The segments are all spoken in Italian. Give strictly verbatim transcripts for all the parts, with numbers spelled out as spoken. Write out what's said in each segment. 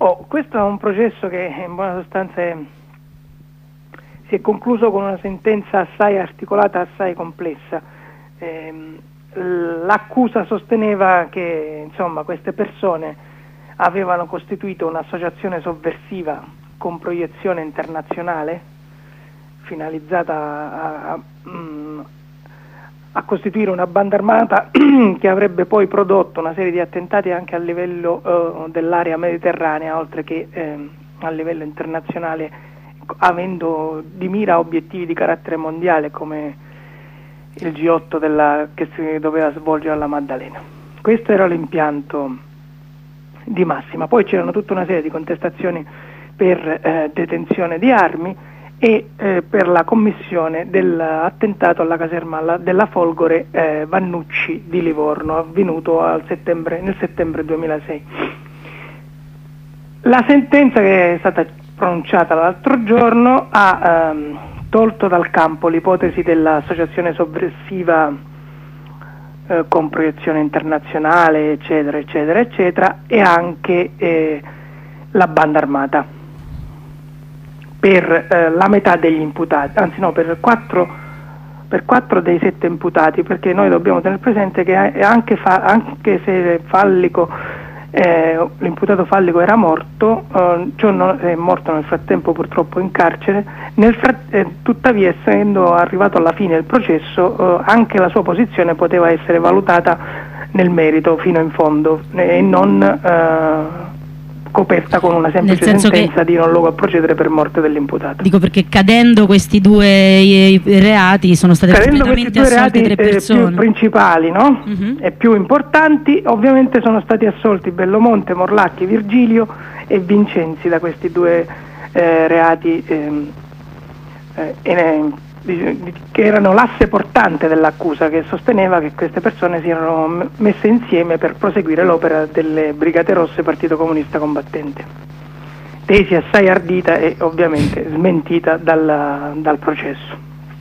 Oh, questo è un processo che in buona sostanza è, si è concluso con una sentenza assai articolata, assai complessa. Eh, l'accusa sosteneva che insomma queste persone avevano costituito un'associazione sovversiva con proiezione internazionale finalizzata a, a, a costituire una banda armata che avrebbe poi prodotto una serie di attentati anche a livello uh, dell'area mediterranea, oltre che eh, a livello internazionale, avendo di mira obiettivi di carattere mondiale come il G otto della, che si doveva svolgere alla Maddalena. Questo era l'impianto di massima. Poi c'erano tutta una serie di contestazioni per eh, detenzione di armi e eh, per la commissione dell'attentato alla caserma alla, della Folgore eh, Vannucci di Livorno, avvenuto al settembre, nel settembre duemilasei. La sentenza che è stata pronunciata l'altro giorno ha ehm, tolto dal campo l'ipotesi dell'associazione sovversiva eh, con proiezione internazionale, eccetera, eccetera, eccetera, e anche eh, la banda armata per eh, la metà degli imputati, anzi no, per quattro, per quattro dei sette imputati, perché noi dobbiamo tenere presente che anche, fa, anche se Fallico, eh, l'imputato Fallico era morto, eh, John è morto nel frattempo purtroppo in carcere, nel frat- eh, tuttavia essendo arrivato alla fine del processo eh, anche la sua posizione poteva essere valutata nel merito fino in fondo e non eh, coperta con una semplice sentenza che, di non luogo a procedere per morte dell'imputato. Dico perché cadendo questi due i, i reati sono state cadendo completamente questi due assolte reati tre persone eh, più principali, no? Uh-huh. E più importanti, ovviamente sono stati assolti Bellomonte, Morlacchi, Virgilio e Vincenzi da questi due eh, reati ehm, eh, eh, che erano l'asse portante dell'accusa, che sosteneva che queste persone si erano messe insieme per proseguire l'opera delle Brigate Rosse Partito Comunista Combattente, tesi assai ardita e ovviamente smentita dal, dal processo.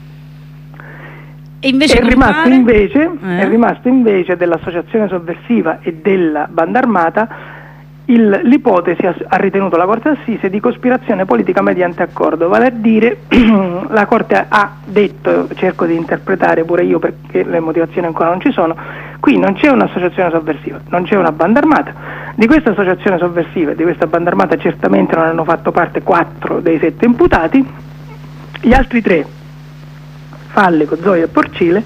E invece è, rimasto invece, eh. è rimasto invece dell'associazione sovversiva e della banda armata Il, l'ipotesi ha, ha ritenuto la Corte d'Assise di cospirazione politica mediante accordo, vale a dire la Corte ha detto, cerco di interpretare pure io perché le motivazioni ancora non ci sono, qui non c'è un'associazione sovversiva, non c'è una banda armata, di questa associazione sovversiva e di questa banda armata certamente non hanno fatto parte quattro dei sette imputati, gli altri tre, Fallico, Zoia e Porcile,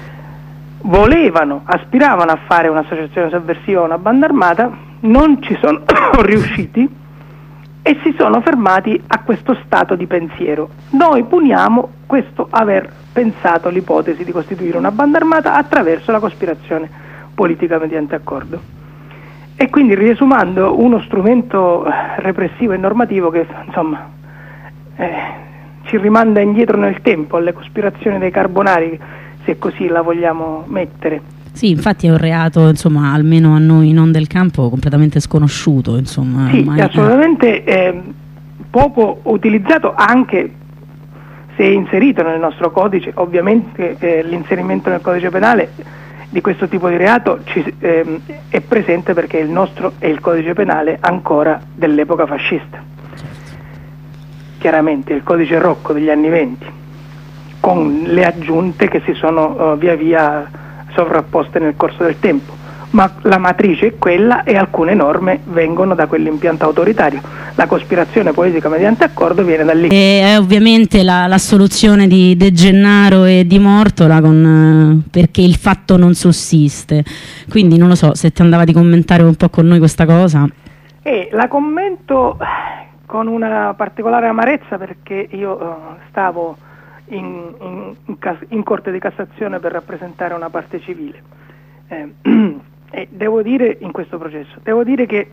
volevano, aspiravano a fare un'associazione sovversiva o una banda armata, non ci sono riusciti e si sono fermati a questo stato di pensiero. Noi puniamo questo aver pensato l'ipotesi di costituire una banda armata attraverso la cospirazione politica mediante accordo. E quindi riesumando uno strumento repressivo e normativo che insomma eh, ci rimanda indietro nel tempo alle cospirazioni dei Carbonari, se così la vogliamo mettere. Sì, infatti è un reato, insomma, almeno a noi non del campo, completamente sconosciuto, insomma. Sì, ormai, assolutamente eh, poco utilizzato, anche se inserito nel nostro codice. Ovviamente eh, l'inserimento nel codice penale di questo tipo di reato ci, eh, è presente perché il nostro è il codice penale ancora dell'epoca fascista. Certo. Chiaramente il codice Rocco degli anni venti, con le aggiunte che si sono uh, via via sovrapposte nel corso del tempo, ma la matrice è quella e alcune norme vengono da quell'impianto autoritario. La cospirazione politica mediante accordo viene da lì. E è ovviamente la, la soluzione di De Gennaro e di Mortola con, eh, perché il fatto non sussiste, quindi non lo so se ti andava di commentare un po' con noi questa cosa. E la commento con una particolare amarezza perché io uh, stavo In, in, in, in Corte di Cassazione per rappresentare una parte civile eh, e devo dire in questo processo devo dire che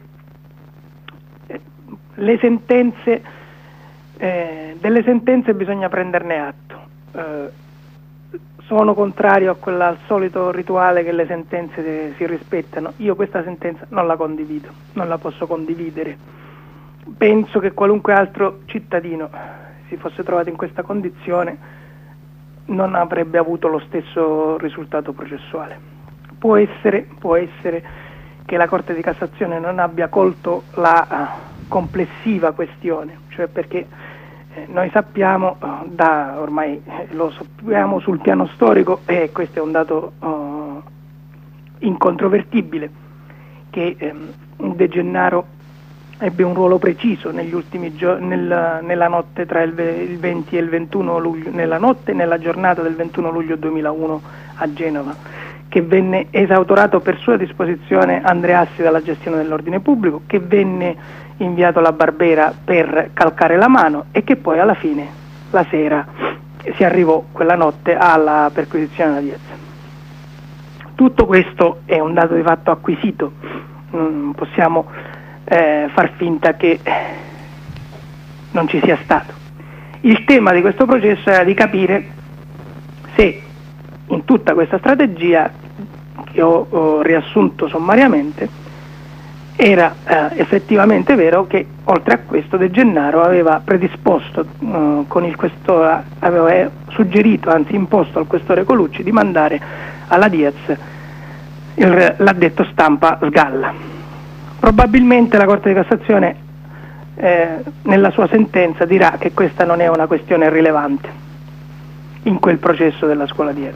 eh, le sentenze eh, delle sentenze bisogna prenderne atto. Eh, sono contrario a quella, al solito rituale che le sentenze de, si rispettano. Io questa sentenza non la condivido, non la posso condividere. Penso che qualunque altro cittadino si fosse trovato in questa condizione non avrebbe avuto lo stesso risultato processuale. Può essere, può essere che la Corte di Cassazione non abbia colto la, complessiva questione, cioè perché eh, noi sappiamo, uh, da ormai eh, lo sappiamo sul piano storico, e questo è un dato uh, incontrovertibile, che um, De Gennaro ebbe un ruolo preciso negli ultimi giorni, nel, nella notte tra il, il venti e il ventuno luglio, nella notte e nella giornata del ventuno luglio duemilauno a Genova, che venne esautorato per sua disposizione Andreassi dalla gestione dell'ordine pubblico, che venne inviato alla Barbera per calcare la mano e che poi alla fine, la sera, si arrivò quella notte alla perquisizione della Diez. Tutto questo è un dato di fatto acquisito, non possiamo eh, far finta che non ci sia stato. Il tema di questo processo era di capire se in tutta questa strategia, che ho, ho riassunto sommariamente, era eh, effettivamente vero che oltre a questo De Gennaro aveva predisposto eh, con il questore, aveva suggerito, anzi imposto al questore Colucci di mandare alla Diez il, l'addetto stampa Sgalla. Probabilmente la Corte di Cassazione eh, nella sua sentenza dirà che questa non è una questione rilevante in quel processo della scuola Diez.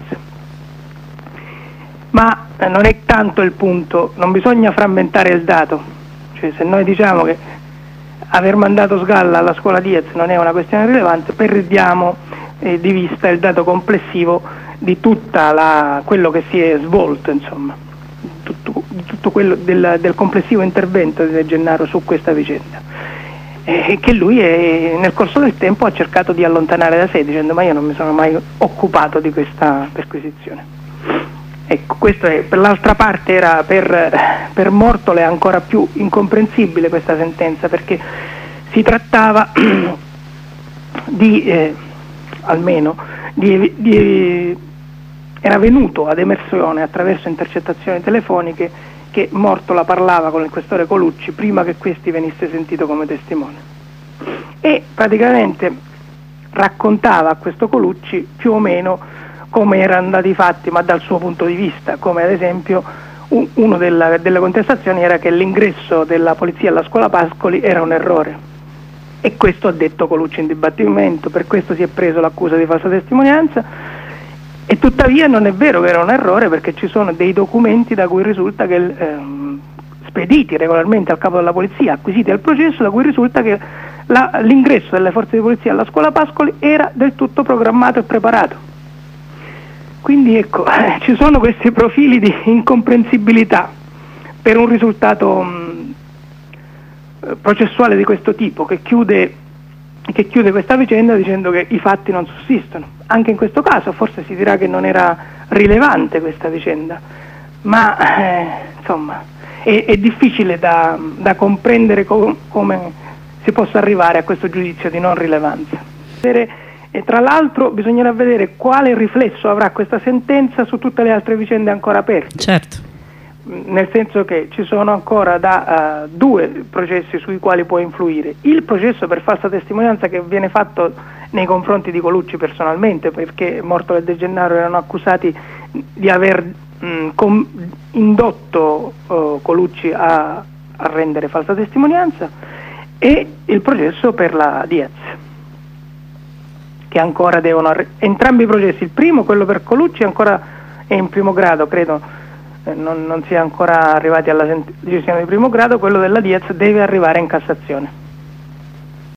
Ma eh, non è tanto il punto, non bisogna frammentare il dato, cioè se noi diciamo che aver mandato Sgalla alla scuola Diez non è una questione rilevante, perdiamo eh, di vista il dato complessivo di tutta la, quello che si è svolto, insomma, tutto, tutto quello del, del complessivo intervento di De Gennaro su questa vicenda, e che lui è, nel corso del tempo ha cercato di allontanare da sé, dicendo: ma io non mi sono mai occupato di questa perquisizione. Ecco, questo è, per l'altra parte era per, per Mortolo è ancora più incomprensibile questa sentenza, perché si trattava di eh, almeno di, di, era venuto ad emersione attraverso intercettazioni telefoniche che Mortola parlava con il questore Colucci prima che questi venisse sentito come testimone, e praticamente raccontava a questo Colucci più o meno come erano andati i fatti, ma dal suo punto di vista, come ad esempio un, uno della, delle contestazioni era che l'ingresso della polizia alla scuola Pascoli era un errore, e questo ha detto Colucci in dibattimento, per questo si è preso l'accusa di falsa testimonianza, e tuttavia non è vero che era un errore, perché ci sono dei documenti da cui risulta che ehm, spediti regolarmente al capo della polizia, acquisiti al processo, da cui risulta che la, l'ingresso delle forze di polizia alla scuola Pascoli era del tutto programmato e preparato. Quindi ecco, eh, ci sono questi profili di incomprensibilità per un risultato mh, processuale di questo tipo, che chiude, che chiude questa vicenda dicendo che i fatti non sussistono. Anche in questo caso forse si dirà che non era rilevante questa vicenda, ma eh, insomma è, è difficile da, da comprendere com- come si possa arrivare a questo giudizio di non rilevanza. E tra l'altro bisognerà vedere quale riflesso avrà questa sentenza su tutte le altre vicende ancora aperte. Certo. Nel senso che ci sono ancora da uh, due processi sui quali può influire. Il processo per falsa testimonianza che viene fatto nei confronti di Colucci personalmente, perché Mortolo e De Gennaro erano accusati di aver mh, com- indotto uh, Colucci a, a rendere falsa testimonianza, e il processo per la Diez, che ancora devono arri- entrambi i processi, il primo, quello per Colucci, ancora è in primo grado, credo eh, non, non si è ancora arrivati alla sent- decisione di primo grado, quello della Diez deve arrivare in Cassazione.